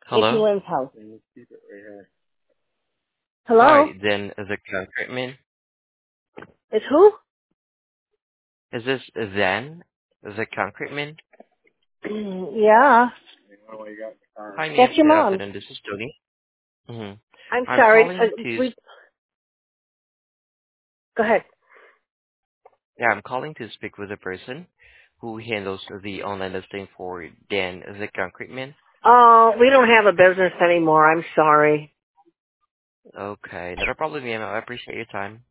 Nikki Hello? Lynn's house. Hi, Hello? then the concrete man. It's who? Is this Zen? The concrete man? Yeah. Hi, ma'am. That's your Good mom's. afternoon. This is Tony. Mm-hmm. I'm I'm sorry. calling to, Go ahead. yeah, I'm calling to speak with a person who handles the online listing for Dan, the concrete man. Oh, we don't have a business anymore. I'm sorry. Okay, not a problem, ma'am. I appreciate your time.